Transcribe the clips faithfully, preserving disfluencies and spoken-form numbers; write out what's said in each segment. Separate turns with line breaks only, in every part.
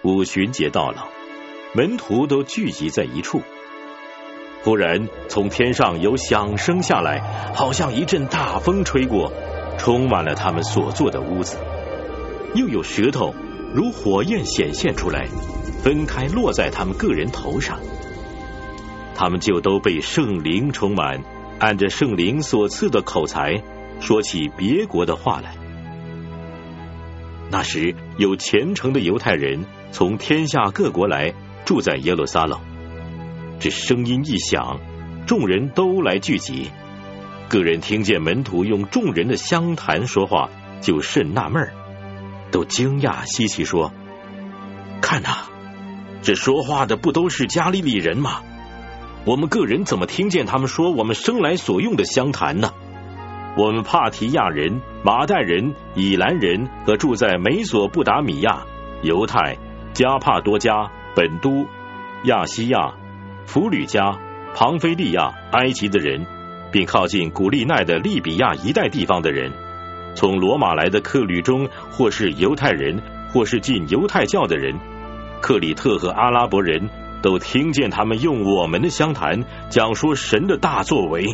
五旬节到了，门徒都聚集在一处。忽然从天上有响声下来，好像一阵大风吹过，充满了他们所坐的屋子。又有舌头如火焰显现出来，分开落在他们个人头上。他们就都被圣灵充满，按着圣灵所赐的口才说起别国的话来。那时有虔诚的犹太人从天下各国来，住在耶路撒冷。这声音一响，众人都来聚集。个人听见门徒用众人的相谈说话，就甚纳闷，都惊讶稀奇说：看哪，这说话的不都是加利利人吗？我们个人怎么听见他们说我们生来所用的相谈呢？我们帕提亚人、马代人、以兰人和住在美索不达米亚、犹太、加帕多家、本都、亚西亚、弗吕家、庞菲利亚、埃及的人，并靠近古利奈的利比亚一带地方的人，从罗马来的客旅中，或是犹太人，或是进犹太教的人，克里特和阿拉伯人，都听见他们用我们的相谈讲说神的大作为。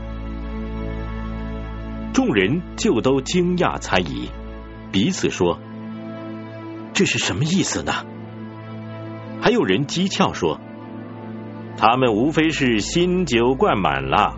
众人就都惊讶猜疑，彼此说：这是什么意思呢？还有人讥诮说：他们无非是新酒灌满了。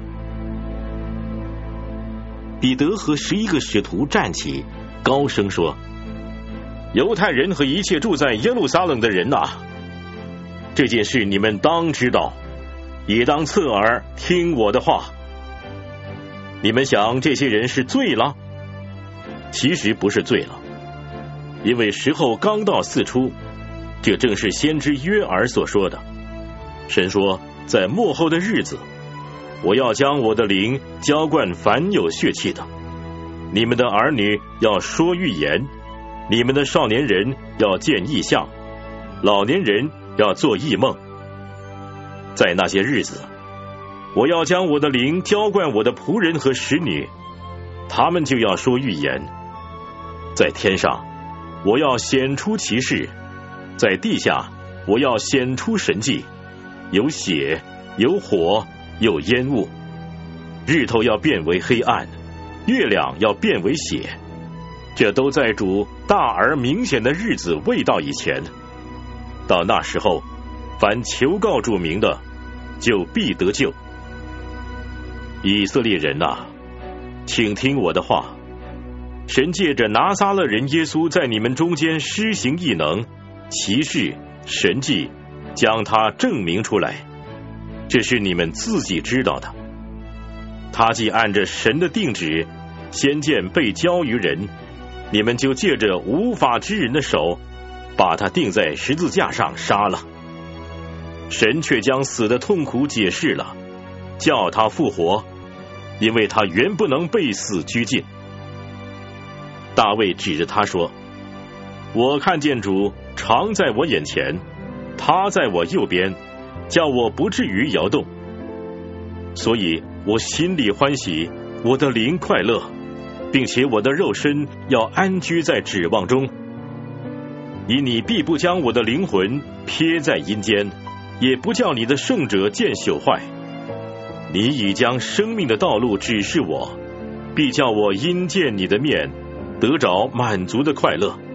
彼得和十一个使徒站起，高声说：犹太人和一切住在耶路撒冷的人啊，这件事你们当知道，也当侧耳听我的话。你们想这些人是醉了？其实不是醉了，因为时候刚到四初，这正是先知约珥所说的。神说，在末后的日子，我要将我的灵浇灌凡有血气的，你们的儿女要说预言，你们的少年人要见异象，老年人要做异梦。在那些日子，我要将我的灵浇灌我的仆人和使女，他们就要说预言。在天上，我要显出奇事；在地下，我要显出神迹，有血，有火，有烟雾。日头要变为黑暗，月亮要变为血，这都在主大而明显的日子未到以前。到那时候，凡求告主名的，就必得救。以色列人啊，请听我的话。神借着拿撒勒人耶稣在你们中间施行异能、奇事、神迹，将他证明出来，这是你们自己知道的。他既按着神的定旨，先见被交于人，你们就借着无法之人的手，把他钉在十字架上杀了。神却将死的痛苦解释了，叫他复活，因为他原不能被死拘禁。大卫指着他说：我看见主常在我眼前，他在我右边，叫我不至于摇动。所以我心里欢喜，我的灵快乐，并且我的肉身要安居在指望中。因你必不将我的灵魂撇在阴间，也不叫你的圣者见朽坏。你已将生命的道路指示我，必叫我因见你的面，得着满足的快乐。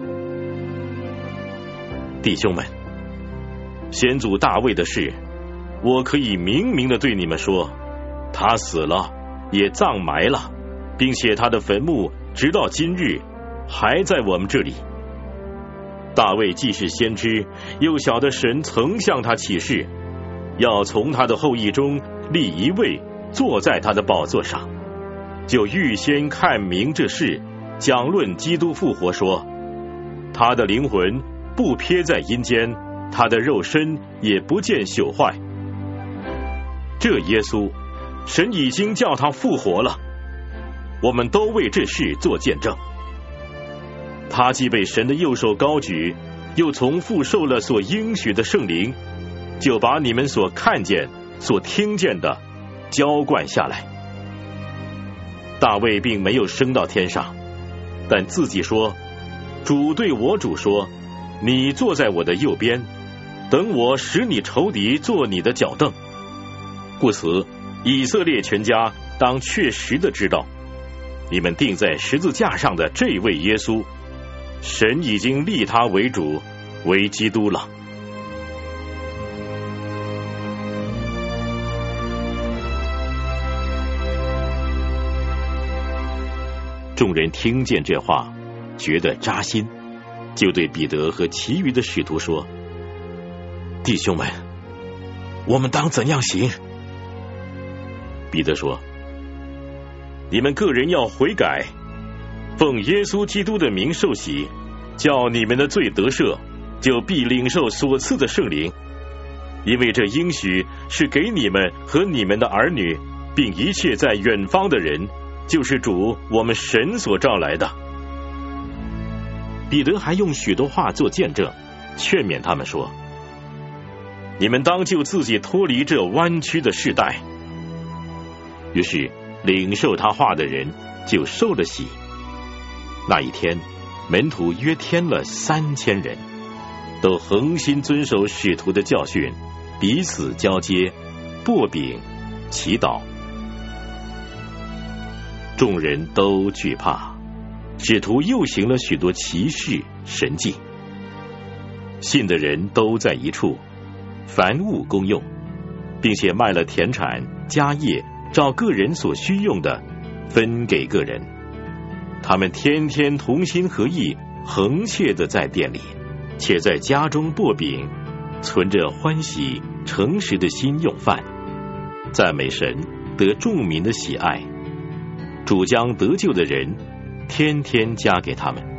弟兄们，先祖大卫的事，我可以明明的对你们说，他死了，也葬埋了，并且他的坟墓直到今日还在我们这里。大卫既是先知，又晓得神曾向他启示，要从他的后裔中立一位坐在他的宝座上，就预先看明这事，讲论基督复活，说他的灵魂不撇在阴间，他的肉身也不见朽坏。这耶稣，神已经叫他复活了，我们都为这事做见证。他既被神的右手高举，又从父受了所应许的圣灵，就把你们所看见、所听见的浇灌下来。大卫并没有升到天上，但自己说，主对我主说， 你坐在我的右边，等我使你仇敌做你的脚凳。故此，以色列全家当确实的知道，你们钉在十字架上的这位耶稣，神已经立他为主，为基督了。众人听见这话，觉得扎心，就对彼得和其余的使徒说：弟兄们，我们当怎样行？彼得说：你们个人要悔改，奉耶稣基督的名受洗，叫你们的罪得赦，就必领受所赐的圣灵。因为这应许是给你们和你们的儿女，并一切在远方的人，就是主我们神所召来的。彼得还用许多话做见证，劝勉他们说：你们当就自己脱离这弯曲的世代。于是领受他话的人就受了洗。那一天，门徒约添了三千人，都恒心遵守使徒的教训，彼此交接，擘饼，祈祷。众人都惧怕，使徒又行了许多奇事神迹。信的人都在一处，凡物公用，并且卖了田产家业，照个人所需用的分给个人。他们天天同心合意，恒切的在店里，且在家中擘饼，存着欢喜诚实的心用饭，赞美神，得众民的喜爱。主将得救的人天天加给他们。